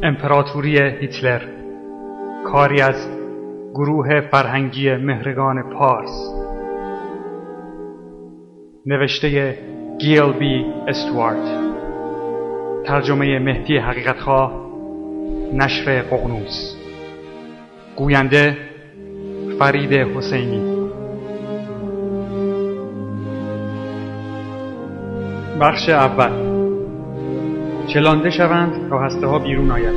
امپراتوری هیتلر، کاری از گروه فرهنگی مهرگان پارس، نوشته گیل بی استوارت، ترجمه مهدی حقیقتخواه، نشر ققنوس، گوینده فرید حسینی. بخش اول. چلانده شوند تا هسته ها بیرون آید.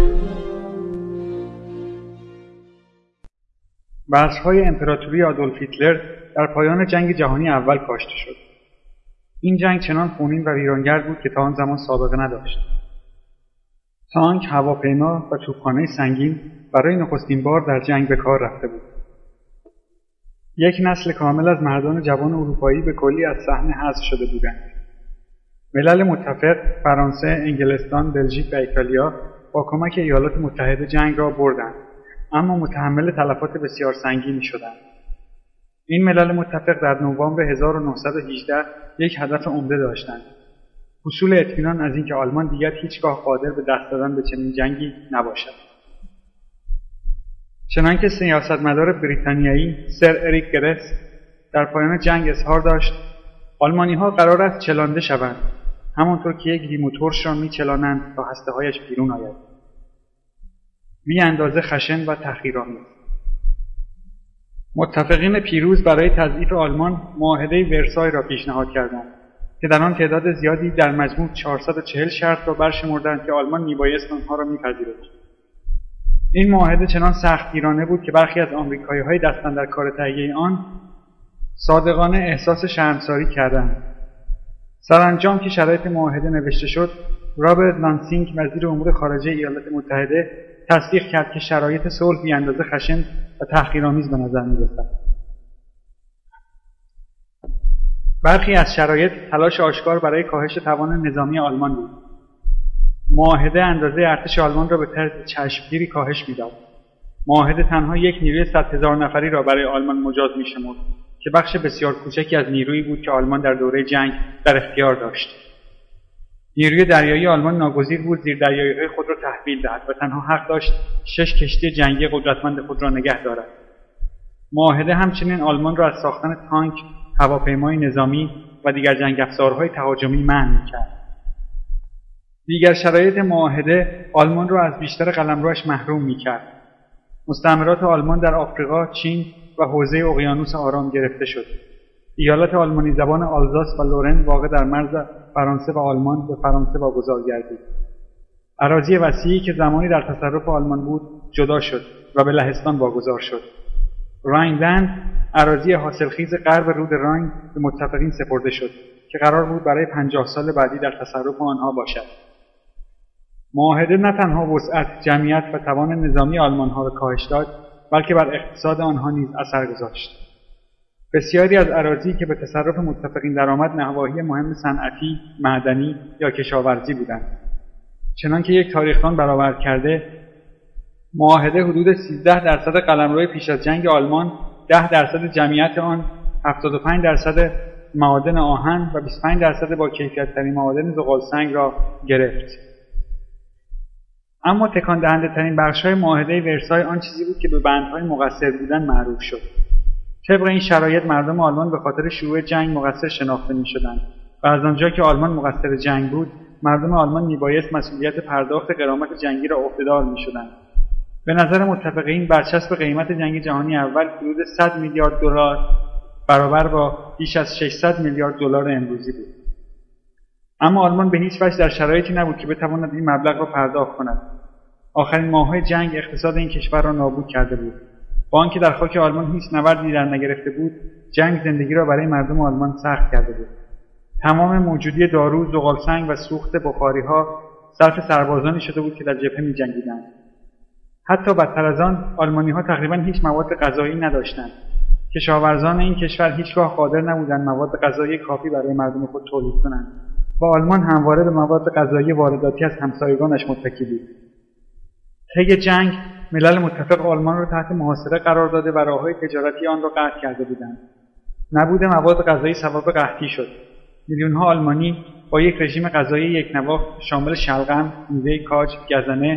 بذرهای امپراتوری آدولف هیتلر در پایان جنگ جهانی اول کاشته شد. این جنگ چنان خونین و ویرانگر بود که تا آن زمان سابقه نداشت. تانک، هواپیما و توپخانه سنگین برای نخستین بار در جنگ به کار رفته بود. یک نسل کامل از مردان جوان اروپایی به کلی از صحنه حذف شده بودند. ملل متفق، فرانسه، انگلستان، بلژیک و ایتالیا با کمک ایالات متحده جنگ را بردند، اما متحمل تلفات بسیار سنگینی شدند. این ملل متفق در نوامبر 1918 یک هدف عمده داشتند: حصول اطمینان از اینکه آلمان دیگر هیچگاه قادر به دست دادن به چنین جنگی نباشد. چنانکه سیاستمدار بریتانیایی سر اریک گرس در پایان جنگ اظهار داشت: آلمانی‌ها قرار است چلانده شوند، همانطور که یک لیموترش را می‌چلانند تا هسته‌هایش بیرون آید. بی اندازه خشن و تحقیرآمیز. متفقین پیروز برای تضعیف آلمان معاهده ورسای را پیشنهاد کردند که در آن تعداد زیادی در مجموع 440 شرط را برشمردند که آلمان میبایست آنها را میپذیرد. این معاهده چنان سختگیرانه بود که برخی از آمریکایی‌های دست‌اندرکار تهیه آن صادقانه احساس شرمساری کردند. سرانجام که شرایط معاهده نوشته شد، رابرت لانسینگ وزیر امور خارجه ایالات متحده تصدیق کرد که شرایط صلح بی‌اندازه خشن و تحقیرآمیز به نظر می‌رسد. برخی از شرایط تلاش آشکار برای کاهش توان نظامی آلمان بود. معاهده اندازه ارتش آلمان را به طرز چشمگیری کاهش می‌داد. معاهده تنها یک نیروی 100,000 نفری را برای آلمان مجاز می‌شمرد که بخش بسیار کوچکی از نیرویی بود که آلمان در دوره جنگ در اختیار داشت. نیروی دریایی آلمان ناگزیر بود زیردریایی‌های خود را تحویل دهد و تنها حق داشت 6 کشتی جنگی قدرتمند خود را نگه دارد. معاهده همچنین آلمان را از ساختن تانک، هواپیمای نظامی و دیگر جنگ افزارهای تهاجمی منع می‌کرد. دیگر شرایط معاهده آلمان را از بیشتر قلمروش محروم می‌کرد. مستعمرات آلمان در آفریقا، چین و حوزه اقیانوس آرام گرفته شد. ایالت آلمانی زبان آلزاس و لورن واقع در مرز فرانسه و آلمان به فرانسه واگذار گردید. اراضی وسیعی که زمانی در تصرف آلمان بود جدا شد و به لهستان واگذار شد. راینلند، اراضی حاصلخیز غرب رود راین، به متفقین سپرده شد که قرار بود برای 50 سال بعدی در تصرف آنها باشد. معاهده نه تنها وسعت، جمعیت و توان نظامی آلمان‌ها را کاهش داد، بلکه بر اقتصاد آنها نیز اثر گذاشت. بسیاری از اراضی که به تصرف متفقین درآمد نواحی مهم صنعتی، معدنی یا کشاورزی بودند. چنانکه یک تاریخ‌دان برآورد کرده، معاهده حدود 13% قلمرو پیش از جنگ آلمان، 10% جمعیت آن، 75% معادن آهن و 25% با کیفیت‌ترین معادن زغالسنگ را گرفت. اما تکان دهنده ترین بخش‌های معاهده ورسای آن چیزی بود که به بندهای مقصر بودن معروف شد. طبق این شرایط مردم آلمان به خاطر شروع جنگ مقصر شناخته می‌شدند و از آنجا که آلمان مقصر جنگ بود، مردم آلمان میبایست مسئولیت پرداخت غرامت جنگی را عهده‌دار می‌شدند. به نظر متفقین برچسب قیمت جنگ جهانی اول حدود 100 میلیارد دلار برابر با بیش از 600 میلیارد دلار امروزی بود. اما آلمان به هیچ وجه در شرایطی نبود که بتواند این مبلغ را پرداخت کند. آخرین ماه‌های جنگ اقتصاد این کشور را نابود کرده بود. با آنکه در خاک آلمان هیچ نبردی در نگرفته بود، جنگ زندگی را برای مردم آلمان سخت کرده بود. تمام موجودی دارو، زغالسنگ و سوخت بخاری‌ها صرف سربازانی شده بود که در جبهه می‌جنگیدند. حتی بدتر از آن، آلمانی‌ها تقریباً هیچ مواد غذایی نداشتند. کشاورزان این کشور هیچگاه قادر نبودند مواد غذایی کافی برای مردم خود تولید کنند و آلمان همواره به مواد غذایی وارداتی از همسایگانش متکی بود. طی جنگ، ملل متفق آلمان را تحت محاصره قرار داده و راه‌های تجارتی آن را قطع کرده بودند. نبود مواد غذایی سبب قحطی شد. میلیون‌ها آلمانی با یک رژیم غذایی یکنواخت شامل شلغم، میوه کاج، گزنه،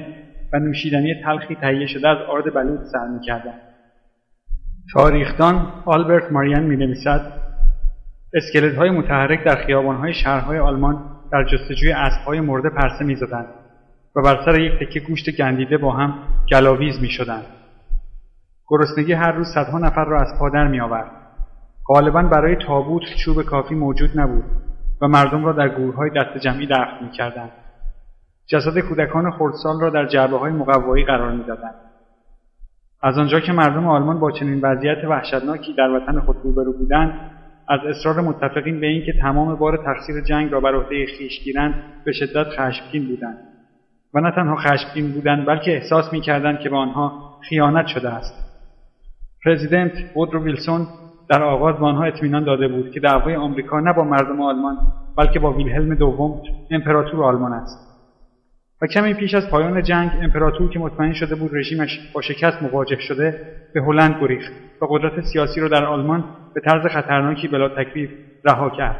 و نوشیدنی تلخی تهیه شده از آرد بلوط سر می‌کردند. تاریخدان آلبرت ماریان می‌نویسد اسکلت‌های متحرک در خیابان‌های شهرهای آلمان در جستجوی اسب‌های مرده پرسه می‌زدند و بر سر یک تکه گوشت گندیده با هم گلاویز می‌شدند. گرسنگی هر روز صدها نفر را از پا در می‌آورد. غالباً برای تابوت چوب کافی موجود نبود و مردم را در گورهای دست جمعی دفن می‌کردند. جسد کودکان خردسال را در جعبه‌های مقوایی قرار می‌دادند. از آنجا که مردم آلمان با چنین وضعیت وحشتناکی در وطن خود روبرو بودند، از اصرار متفقین به اینکه تمام بار تقصیر جنگ را بر عهده خویش گیرند به شدت خشمگین بودند و نه تنها خشمگین بودند بلکه احساس می‌کردند که به آنها خیانت شده است. پرزیدنت وودرو ویلسون در آغاز به آنها اطمینان داده بود که دعوای آمریکا نه با مردم آلمان بلکه با ویلهلم دوم امپراتور آلمان است. و کمی پیش از پایان جنگ امپراتور که مطمئن شده بود رژیمش با شکست مواجه شده به هلند گریخت و قدرت سیاسی را در آلمان به طرز خطرناکی بلا تکلیف رها کرد.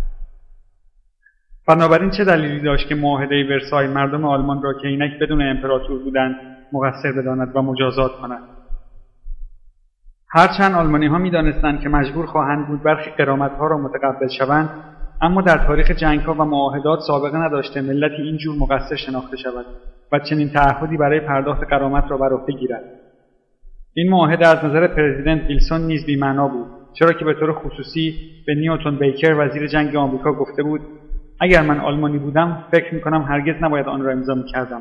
بنابراین چه دلیلی داشت که معاهده ورسای مردم آلمان را که اینک بدون امپراتور بودند مقصر بداند و مجازات کند؟ هرچند آلمانی‌ها می‌دانستند که مجبور خواهند بود برخی غرامت‌ها را متقبل شوند، اما در تاریخ جنگ‌ها و معاهدات سابقه نداشته ملتی اینجور مقصر شناخته شود و چنین تعهدی برای پرداخت غرامت را بر عهده گیرد. این معاهده از نظر پرزیدنت ویلسون نیز بی‌معنا بود، چرا که به طور خصوصی به نیوتن بیکر وزیر جنگ آمریکا گفته بود اگر من آلمانی بودم فکر می‌کنم هرگز نباید آن را امضا می‌کردم.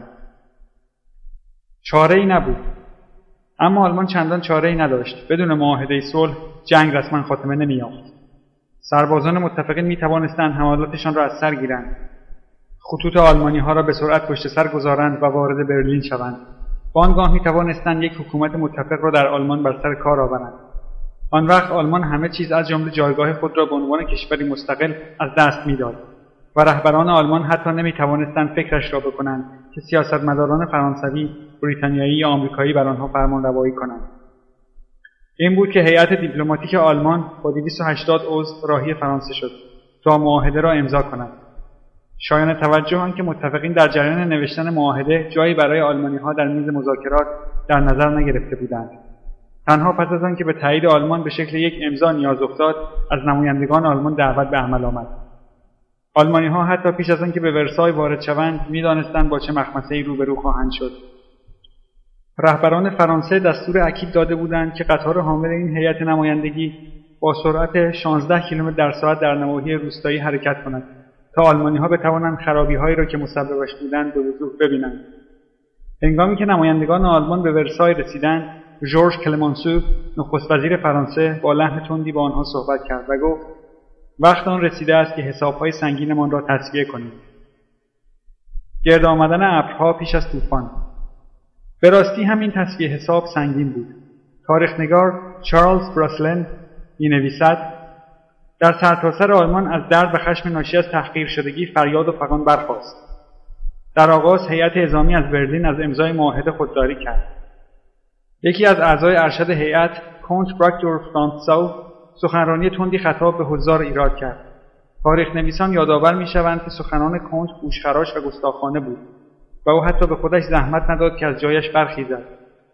چاره‌ای نبود. اما آلمان چندان چاره‌ای نداشت. بدون معاهده صلح جنگ رسما خاتمه نمی‌یافت. سربازان متفقین می‌توانستند حملاتشان را از سر گیرند. خطوط آلمانی‌ها را به سرعت پشت سر گذارند و وارد برلین شوند. آنگاه می‌توانستند یک حکومت متفق را در آلمان بر سر کار آورند. آن وقت آلمان همه چیز از جمله جایگاه خود را به عنوان کشوری مستقل از دست می‌داد و رهبران آلمان حتی نمی‌توانستند فکرش را بکنند که سیاستمداران فرانسوی، بریتانیایی یا آمریکایی بر آنها فرمانروایی کنند. این بود که هیئت دیپلماتیک آلمان با 280 عضو راهی فرانسه شد تا معاهده را امضا کند. شایان توجه آنکه متفقین در جریان نوشتن معاهده جایی برای آلمانی‌ها در میز مذاکرات در نظر نگرفته بودند. تنها پس از آنکه به تایید آلمان به شکل یک امضا نیاز افتاد، از نمایندگان آلمان دعوت به عمل آمد. آلمانی‌ها حتی پیش از آنکه به ورسای وارد شوند می‌دانستند با چه مخمصه‌ای روبرو خواهند شد. رهبران فرانسه دستور اکید داده بودند که قطار حامل این هیئت نمایندگی با سرعت 16 کیلومتر در ساعت در نواحی روستایی حرکت کند تا آلمانی‌ها بتوانند خرابی‌هایی را که مسببش بودند به وضوح ببینند. هنگامی که نمایندگان آلمان به ورسای رسیدند، ژورژ کلمانسو نخست وزیر فرانسه با لحن تندی با آنها صحبت کرد و گفت وقت آن رسیده است که حساب‌های سنگینمان را تسویه کنیم. گرد آمدن ابرها پیش از طوفان. به راستی همین تسویه حساب سنگین بود. تاریخ‌نگار چارلز براسلن می‌نویسد در سرتاسر آلمان از درد و خشم ناشی از تحقیر شدگی فریاد و فغان برخاست. در آغاز هیئت اعزامی از برلین از امضای معاهده خودداری کرد. یکی از اعضای ارشد هیئت، کنت براکتور فرانسو، سخنرانی تندی خطاب به حضار ایراد کرد. تاریخ‌نویسان یادآور می‌شوند که سخنان کنت گوشخراش و گستاخانه بود و او حتی به خودش زحمت نداد که از جایش برخیزد.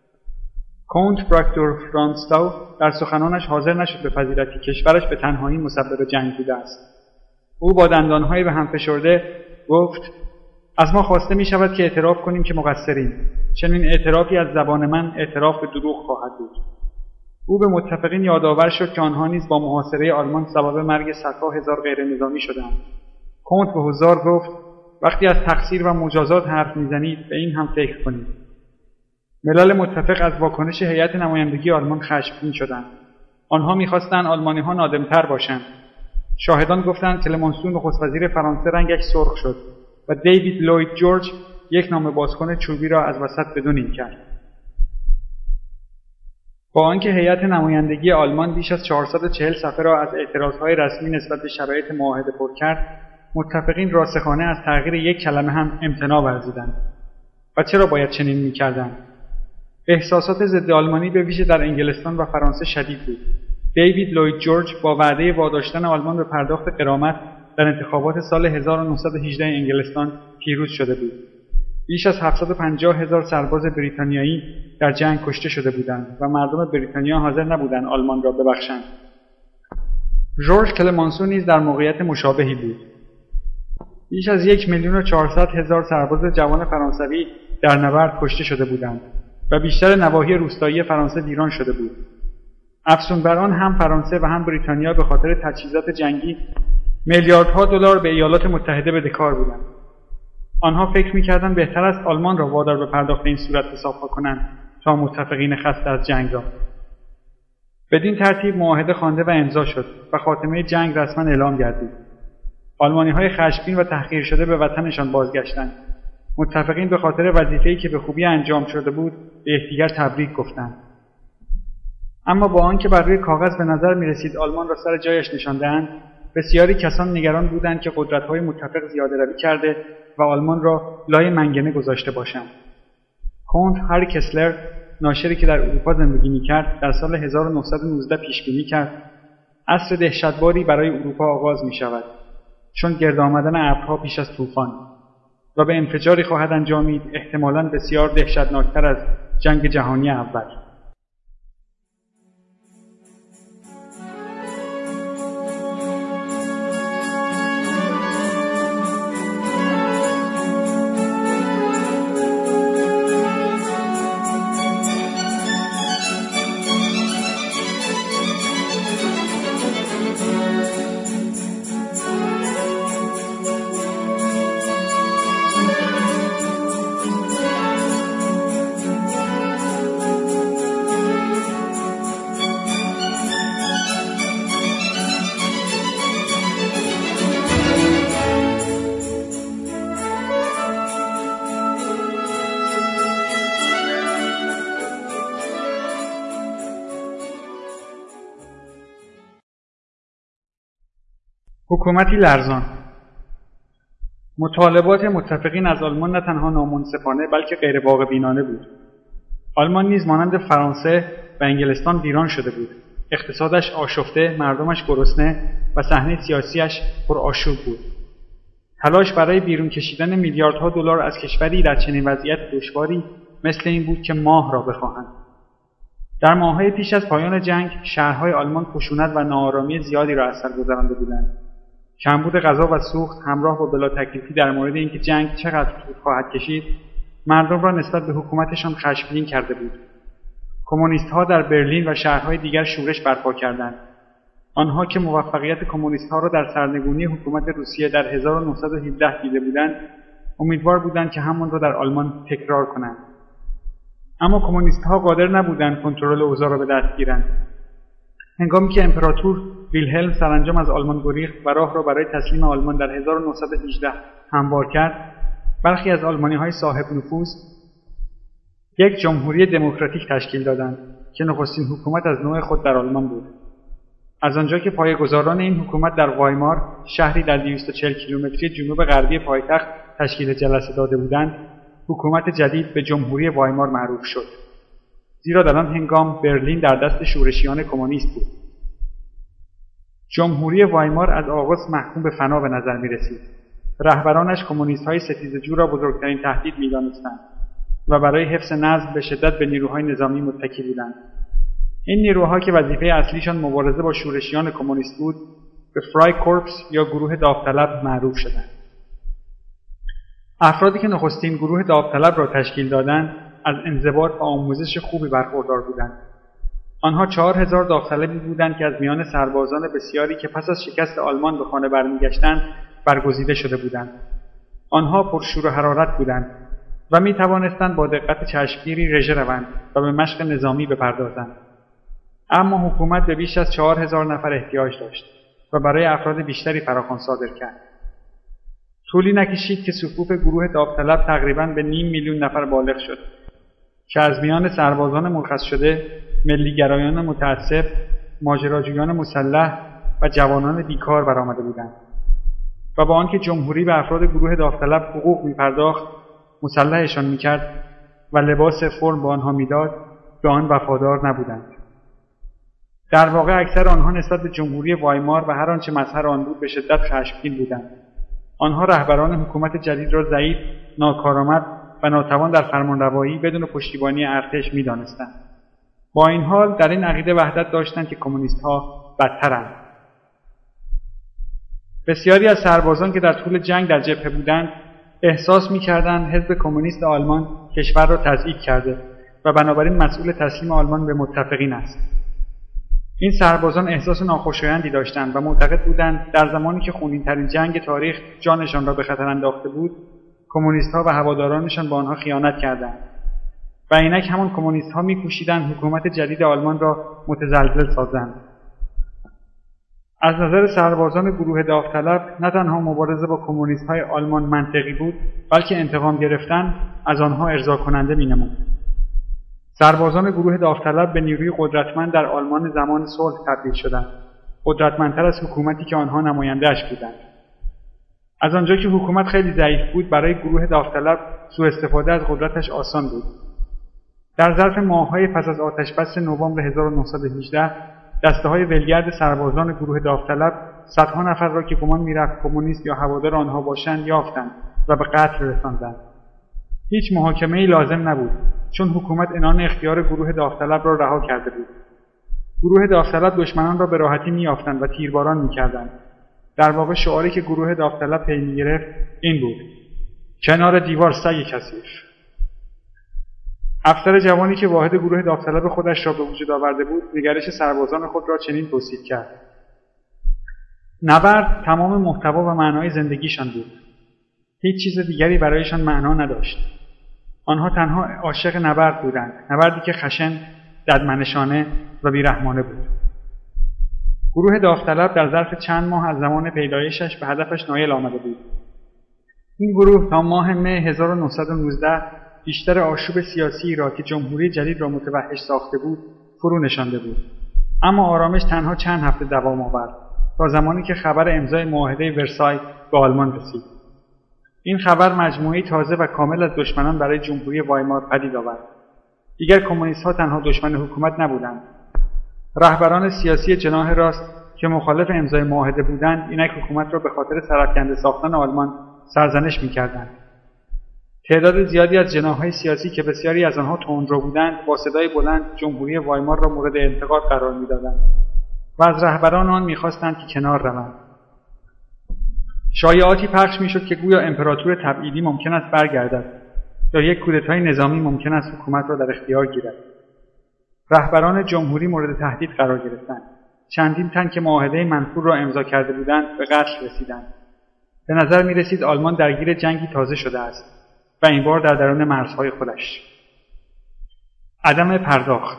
کنت براکتور فرانسو در سخنانش حاضر نشد بپذیرد که کشورش به تنهایی مسبب جنگ بوده است. او با دندان‌های به هم فشرده گفت از ما خواسته می‌شود که اعتراف کنیم که مقصریم. چنین اعترافی از زبان من اعتراف به دروغ خواهد بود. او به متفقین یادآور شد که آنها نیز با محاصره آلمان سبب مرگ صدها هزار غیر نظامی شدند. کنت به حضار گفت وقتی از تقصیر و مجازات حرف میزنید به این هم فکر کنید. ملل متفق از واکنش هیئت نمایندگی آلمان خشمگین شدند. آنها می‌خواستند آلمانی‌ها نادمتر باشند. شاهدان گفتند کلمانسو نخست وزیر فرانسه رنگش سرخ شد و دیوید لوید جورج یک نامه بازکن چوبی را از وسط به دو نیم کرد. با آنکه هیئت نمایندگی آلمان بیش از 440 صفحه را از اعتراضهای رسمی نسبت به شرایط معاهده پر کرد، متفقین راسخانه از تغییر یک کلمه هم امتناع ورزیدند. و چرا باید چنین می‌کردند؟ احساسات ضد آلمانی به ویژه در انگلستان و فرانسه شدید بود. دیوید لوید جورج با وعده واداشتن آلمان به پرداخت غرامت در انتخابات سال 1918 انگلستان پیروز شده بود. بیش از 750,000 سرباز بریتانیایی در جنگ کشته شده بودند و مردم بریتانیا حاضر نبودند آلمان را ببخشند. ژورژ کلمانسو نیز در موقعیت مشابهی بود. بیش از 1,400,000 سرباز جوان فرانسوی در نبرد کشته شده بودند و بیشتر نواحی روستایی فرانسه ویران شده بود. افزون بر آن هم فرانسه و هم بریتانیا به خاطر تجهیزات جنگی میلیاردها دلار به ایالات متحده بدهکار بودند. آنها فکر می‌کردند بهتر است آلمان را وادار به پرداخت این صورت حساب‌ها کنند تا متفقین خسته از جنگ را. بدین ترتیب معاهده خوانده و امضا شد و خاتمه جنگ رسما اعلام گردید. آلمانی‌های خشمگین و تحقیر شده به وطنشان بازگشتند. متفقین به خاطر وظیفه‌ای که به خوبی انجام شده بود به یکدیگر تبریک گفتند. اما با آنکه بر روی کاغذ به نظر می‌رسید آلمان را سر جایش نشانده‌اند، بسیاری کسان نگران بودند که قدرت‌های متفق زیاده‌روی کرده و آلمان را لای منگنه گذاشته باشند. کنت هاری کسلر، ناشری که در اروپا زندگی می‌کرد، در سال 1919 پیش‌بینی کرد عصر دهشتباری برای اروپا آغاز می‌شود، چون گرد آمدن ابرها پیش از طوفان و به انفجاری خواهد انجامید احتمالاً بسیار دهشتناکتر از جنگ جهانی اول. حکومتی لرزان. مطالبات متفقین از آلمان نه تنها نامنصفانه بلکه غیر واقع بینانه بود. آلمان نیز مانند فرانسه و انگلستان ویران شده بود. اقتصادش آشفته، مردمش گرسنه و صحنه سیاسیش پرآشوب بود. تلاش برای بیرون کشیدن میلیاردها دلار از کشوری در چنین وضعیت دشواری مثل این بود که ماه را بخواهند. در ماه‌های پیش از پایان جنگ شهرهای آلمان خشونت و ناآرامی زیادی را از سر گذرانده بودند. کمبود غذا و سوخت همراه با بلا تکلیفی در مورد اینکه جنگ چقدر طول خواهد کشید مردم را نسبت به حکومتشان خشمگین کرده بود. کمونیست‌ها در برلین و شهرهای دیگر شورش برپا کردند. آنها که موفقیت کمونیست‌ها را در سرنگونی حکومت روسیه در 1917 دیده بودند، امیدوار بودند که همان را در آلمان تکرار کنند. اما کمونیست‌ها قادر نبودند کنترل اوضاع را به دست گیرند. هنگامی که امپراتور ویلهلم سرانجام از آلمان گریخت و راه را برای تسلیم آلمان در 1918 هموار کرد، برخی از آلمانی‌های صاحب نفوذ یک جمهوری دموکراتیک تشکیل دادند که نخستین حکومت از نوع خود در آلمان بود. از آنجا که پایه‌گذاران این حکومت در وایمار، شهری در 240 کیلومتری جنوب غربی پایتخت، تشکیل جلسه داده بودند، حکومت جدید به جمهوری وایمار معروف شد. زیرا در آن هنگام برلین در دست شورشیان کمونیست بود. جمهوری وایمار از آغاز محکوم به فنا به نظر می رسید. رهبرانش کمونیست‌های ستیزجو را بزرگترین تهدید می‌دانستند و برای حفظ نظم به شدت به نیروهای نظامی متکی بودند. این نیروها که وظیفه اصلیشان مبارزه با شورشیان کمونیست بود، به فرای کورپس یا گروه داوطلب معروف شدند. افرادی که نخستین گروه داوطلب را تشکیل دادند، از انضباط و آموزش خوبی برخوردار بودند. آنها 4000 داوطلبی بودند که از میان سربازان بسیاری که پس از شکست آلمان به خانه برمیگشتند برگزیده شده بودند. آنها پرشور و حرارت بودند و می توانستند با دقت چشمگیری رژه روند و به مشق نظامی بپردازند. اما حکومت به بیش از 4000 نفر احتیاج داشت و برای افراد بیشتری فراخوان صادر کرد. طولی نکشید که صفوف گروه داوطلب تقریباً به 500,000 نفر بالغ شد که از میان سربازان مرخص شده، ملیگرایان متعصب، ماجراجویان مسلح و جوانان بیکار برآمده بودند. و با آنکه جمهوری به افراد گروه داوطلب حقوق می‌پرداخت، مسلحشان می‌کرد و لباس فرم به آنها می‌داد، به آن وفادار نبودند. در واقع اکثر آنها نسبت به جمهوری وایمار و هر آنچه مظهر آن بود به شدت خشمگین بودند. آنها رهبران حکومت جدید را ضعیف، ناکارآمد و ناتوان در فرمانروایی بدون پشتیبانی ارتش می‌دانستند. با این حال در این عقیده وحدت داشتند که کمونیست‌ها بدترند. بسیاری از سربازان که در طول جنگ در جبهه بودند احساس می‌کردند حزب کمونیست آلمان کشور را تضعیف کرده و بنابراین مسئول تسلیم آلمان به متفقین است. این سربازان احساس ناخوشایندی داشتند و معتقد بودند در زمانی که خونین‌ترین جنگ تاریخ جانشان را به خطر انداخته بود، کمونیست‌ها و هوادارانشان به آنها خیانت کردند و اینک همان کمونیست‌ها می‌کوشیدند حکومت جدید آلمان را متزلزل سازند. از نظر سربازان گروه داوطلب نه تنها مبارزه با کمونیست‌های آلمان منطقی بود، بلکه انتقام گرفتن از آنها ارضا کننده می‌نمود. سربازان گروه داوطلب به نیروی قدرتمند در آلمان زمان صلح تبدیل شدند، قدرتمندتر از حکومتی که آنها نماینده‌اش بودند. از آنجا که حکومت خیلی ضعیف بود، برای گروه داوطلب سوء استفاده از قدرتش آسان بود. در ظرف ماه‌های پس از آتش‌بس نوامبر 1918 دسته‌های ولگرد سربازان گروه داوطلب صدها نفر را که گمان می‌رفت کمونیست یا هوادار آنها باشند یافتند و به قتل رساندند. هیچ محاکمه‌ای لازم نبود، چون حکومت عنان اختیار گروه داوطلب را رها کرده بود. گروه داوطلب دشمنان را به راحتی می‌یافتند و تیرباران می‌کردند. در واقع شعاری که گروه داوطلب پی می‌گرفت این بود: کنار دیوار سگ کثیف. افسر جوانی که واحد گروه داوطلب خودش را به وجود آورده بود، نگرش سربازان خود را چنین توصیف کرد: نبرد تمام محتوا و معنای زندگیشان بود. هیچ چیز دیگری برایشان معنا نداشت. آنها تنها عاشق نبرد بودند، نبردی که خشن، ددمنشانه و بیرحمانه بود. گروه داوطلب در ظرف چند ماه از زمان پیدایشش به هدفش نایل آمده بود. این گروه تا ماه می 1919 بیشتر آشوب سیاسی را که جمهوری جدید را متوحش ساخته بود فرو نشانده بود. اما آرامش تنها چند هفته دوام آورد تا زمانی که خبر امضای معاهده ورسای به آلمان رسید. این خبر مجموعه‌ای تازه و کامل از دشمنان برای جمهوری وایمار پدید آورد. دیگر کمونیست‌ها تنها دشمن حکومت نبودند. رهبران سیاسی جناح راست که مخالف امضای معاهده بودند، اینک حکومت را به خاطر سرافکنده ساختن آلمان سرزنش می‌کردند. تعداد زیادی از جناح‌های سیاسی که بسیاری از آنها تندرو بودند، با صدای بلند جمهوری وایمار را مورد انتقاد قرار می‌دادند و از رهبران آن می‌خواستند که کنار روند. شایعاتی پخش می‌شد که گویا امپراتور تبعیدی ممکن است برگردد یا یک کودتای نظامی ممکن است حکومت را در اختیار گیرد. رهبران جمهوری مورد تهدید قرار گرفتند. چندین تن که معاهده منفور را امضا کرده بودند به قتل رسیدند. به نظر می‌رسید آلمان درگیر جنگی تازه شده است و این بار در درون مرزهای خودش. عدم پرداخت.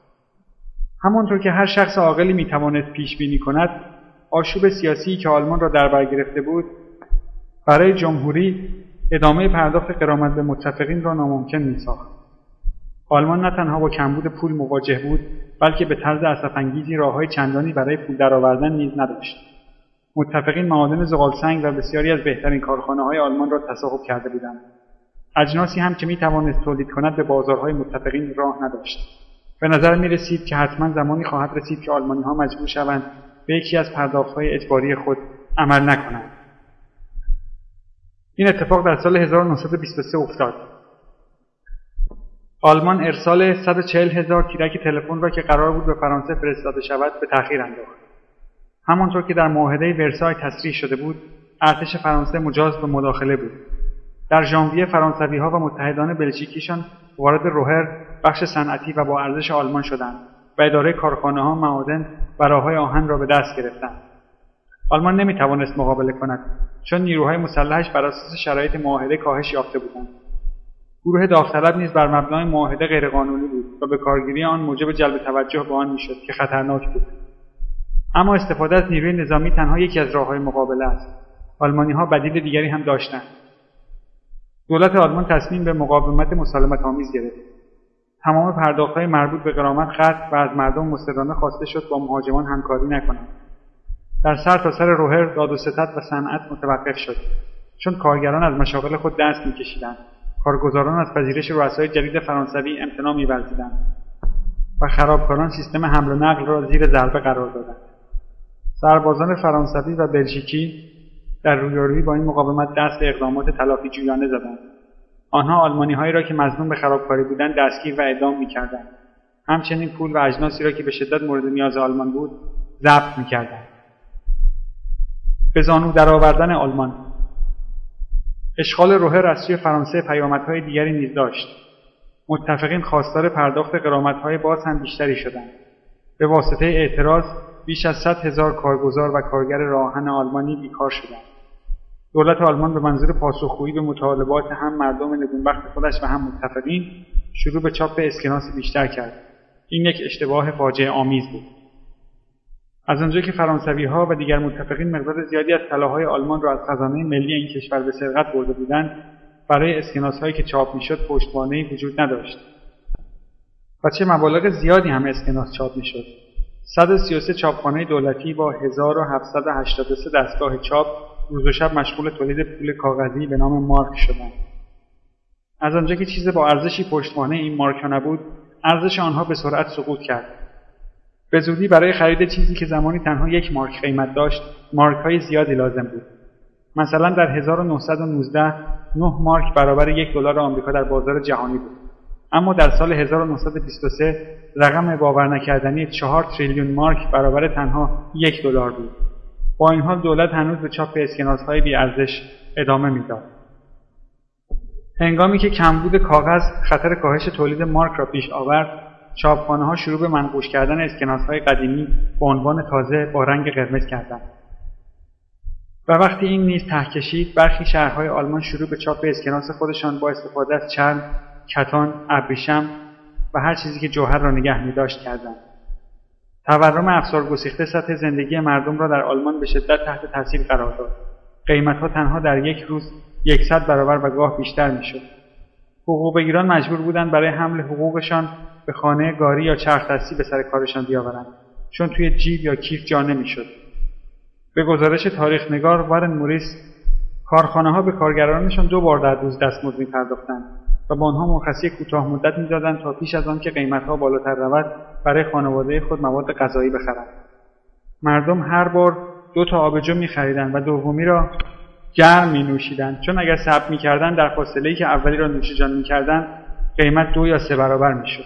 همانطور که هر شخص عاقلی می‌توانست پیش بینی کند، آشوب سیاسی که آلمان را در بر گرفته بود برای جمهوری ادامه پرداخت غرامت به متفقین را ناممکن می‌ساخت. آلمان نه تنها با کمبود پول مواجه بود، بلکه به طرز اسف‌انگیزی راه‌های چندانی برای پول درآوردن نیز نداشت. متفقین معادن زغالسنگ و بسیاری از بهترین کارخانه‌های آلمان را تصاحب کرده بودند. اجناسی هم که می‌توانست تولید کند به بازارهای متفقین راه نداشت. به نظر می‌رسید که حتما زمانی خواهد رسید که آلمانی‌ها مجبور شوند به یکی از پرداخت‌های اجباری خود عمل نکنند. این اتفاق در سال 1923 افتاد. آلمان ارسال 140,000 تیرک تلفن را که قرار بود به فرانسه فرستاده شود به تأخیر انداخت. همانطور که در معاهده ورسای تصریح شده بود، ارتش فرانسه مجاز به مداخله بود. در ژانویه فرانسوی‌ها و متحدان بلژیکیشان وارد روهر، بخش صنعتی و با ارزش آلمان شدند و اداره کارخانه‌ها، معادن و راه‌های آهن را به دست گرفتند. آلمان نمی‌توانست مقابله کند، چون نیروهای مسلحش بر اساس شرایط معاهده کاهش یافته بودند. گروه داوطلب نیز بر مبنای معاهده غیرقانونی بود و به کارگیری آن موجب جلب توجه به آن می‌شد که خطرناک بود. اما استفاده از نیروی نظامی تنها یکی از راه‌های مقابله است. آلمانی‌ها بدیل دیگری هم داشتند. دولت آلمان تصمیم به مقاومت مسالمت‌آمیز گرفت. تمام پرداخت‌های مربوط به غرامت قطع و از مردم مصرانه خواسته شد با مهاجمان همکاری نکنند. در سرتاسر روهر داد و ستد و صنعت متوقف شد، چون کارگران از مشاغل خود دست می‌کشیدند. کارگزاران از پذیرش رؤسای جدید فرانسوی امتناع می‌ورزیدند و خرابکاران سیستم حمل و نقل را زیر ضربه قرار دادند. سربازان فرانسوی و بلژیکی در رویارویی با این مقاومت دست به اقدامات تلافی جویانه زدند. آنها آلمانی‌هایی را که مظنون به خرابکاری بودند دستگیر و اعدام می‌کردند. همچنین پول و اجناسی را که به شدت مورد نیاز آلمان بود ضبط می‌کردند. به زانو درآوردن آلمان. اشغال روحر از سوی فرانسه پیامدهای دیگری نیز داشت. متفقین خواستار پرداخت غرامت‌های باز هم بیشتری شدند. به واسطه اعتراض بیش از 100,000 کارگزار و کارگر راهن آلمانی بیکار شدند. دولت آلمان به منظور پاسخگویی به مطالبات هم مردم نگونبخت خودش و هم متفقین شروع به چاپ اسکناس بیشتر کرد. این یک اشتباه فاجعه آمیز بود. از آنجا که فرانسوی‌ها و دیگر متفقین مقدار زیادی از طلاهای آلمان را از خزانه ملی این کشور به سرقت برده بودند، برای اسکناس‌هایی که چاپ می‌شد پشتوانه‌ای وجود نداشت. و چه مبالغ زیادی هم اسکناس چاپ می‌شد. 133 چاپخانه دولتی با 1783 دستگاه چاپ روز و شب مشغول تولید پول کاغذی به نام مارک شدند. از آنجا که چیز با ارزشی پشتوانه این مارک‌ها نبود، ارزش آنها به سرعت سقوط کرد. به زودی برای خرید چیزی که زمانی تنها 1 مارک قیمت داشت، مارک‌های زیادی لازم بود. مثلا در 1919 9 مارک برابر $1 آمریکا در بازار جهانی بود. اما در سال 1923 رقم باور نکردنی 4 تریلیون مارک برابر تنها $1 بود. با این حال دولت هنوز به چاپ اسکناس‌های بی‌ارزش ادامه می‌داد. هنگامی که کمبود کاغذ خطر کاهش تولید مارک را پیش آورد، چاپخانه‌ها شروع به منقوش کردن اسکناس‌های قدیمی به عنوان تازه با رنگ قرمز کردند. و وقتی این نیز ته کشید، برخی شهرهای آلمان شروع به چاپ اسکناس خودشان با استفاده از چرم، کتان، ابریشم و هر چیزی که جوهر را نگه می‌داشت کردند. تورم افسارگسیخته سطح زندگی مردم را در آلمان به شدت تحت تاثیر قرار داد. قیمت‌ها تنها در یک روز 100 برابر و گاه بیشتر می‌شد. حقوق‌بگیران مجبور بودند برای حمل حقوقشان به خانه گاری یا چرخ دستی به سر کارشان بیاورند، چون توی جیب یا کیف جا نمی‌شد. به گزارش تاریخ‌نگار وارن موریس، کارخانه‌ها به کارگرانشان 2 بار در روز دستمزد می‌پرداختند و با آنها مرخصی کوتاه مدت می‌دادند تا پیش از آن که قیمت‌ها بالاتر رود برای خانواده خود مواد غذایی بخرند. مردم هر بار 2 تا آبجو می‌خریدند و دومی را گرم می‌نوشیدند، چون اگر صبر می‌کردند در فاصله‌ای که اولی را نوشیجان می‌کردند قیمت 2 یا 3 برابر می‌شد.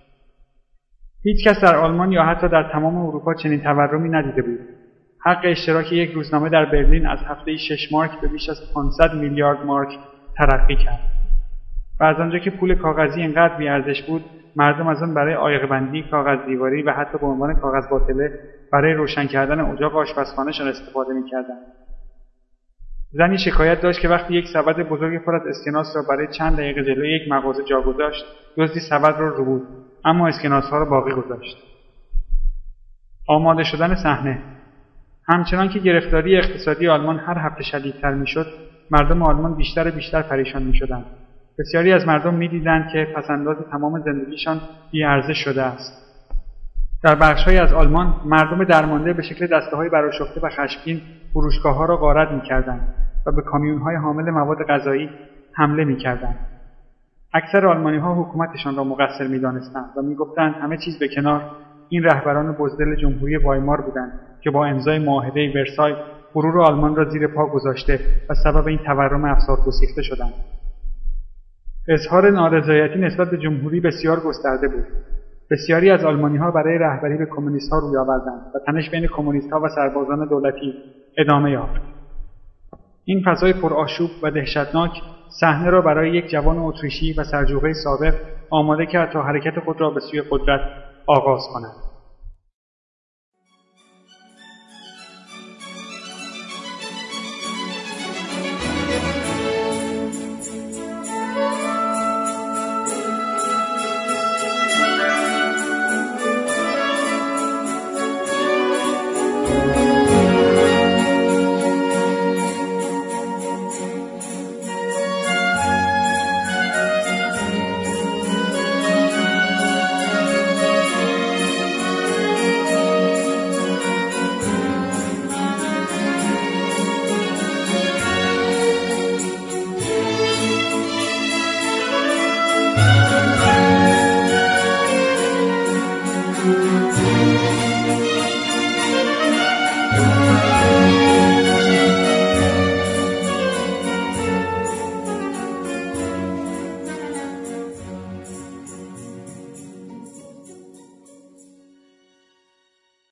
هیچ کس در آلمان یا حتی در تمام اروپا چنین تورمی ندیده بود. حق اشتراک یک روزنامه در برلین از هفته‌ای 6 مارک به بیش از 500 میلیارد مارک ترقی کرد. و از آنجا که پول کاغذی اینقدر بی‌ارزش بود، مردم از آن برای عایق‌بندی، کاغذ دیواری و حتی به عنوان کاغذ باطله برای روشن کردن اجاق آشپزخانه‌شان استفاده می‌کردند. زنی شکایت داشت که وقتی یک سبد بزرگ پر از اسکناس را برای چند دقیقه جلوی یک مغازه جا گذاشت، دزدی سبد را رو بود، اما اسکناس‌ها را باقی گذاشت. آماده شدن صحنه. همچنان که گرفتاری اقتصادی آلمان هر هفته شدیدتر میشد، مردم آلمان بیشتر و بیشتر پریشان میشدند. بسیاری از مردم میدیدند که پس‌انداز تمام زندگیشان بی‌ارزش شده است. در بخش‌هایی از آلمان مردم درمانده به شکل دسته‌های برآشفته و خشمگین فروشگاه‌ها را غارت می‌کردند و به کامیون‌های حامل مواد غذایی حمله می‌کردند. اکثر آلمانی‌ها حکومتشان را مقصر می‌دانستند و می‌گفتند همه چیز به کنار، این رهبران بزدل جمهوری وایمار بودند که با امضای معاهده ورسای غرور آلمان را زیر پا گذاشته و سبب این تورم افسارگسیخته شدند. اظهار نارضایتی نسبت به جمهوری بسیار گسترده بود. بسیاری از آلمانی‌ها برای رهبری به کمونیست‌ها روی آوردند و تنش بین کمونیست‌ها و سربازان دولتی ادامه یافت. این فضای پرآشوب و دهشتناک صحنه را برای یک جوان اتریشی و سرجوقه سابق آماده کرد تا حرکت خود را به سوی قدرت آغاز کند.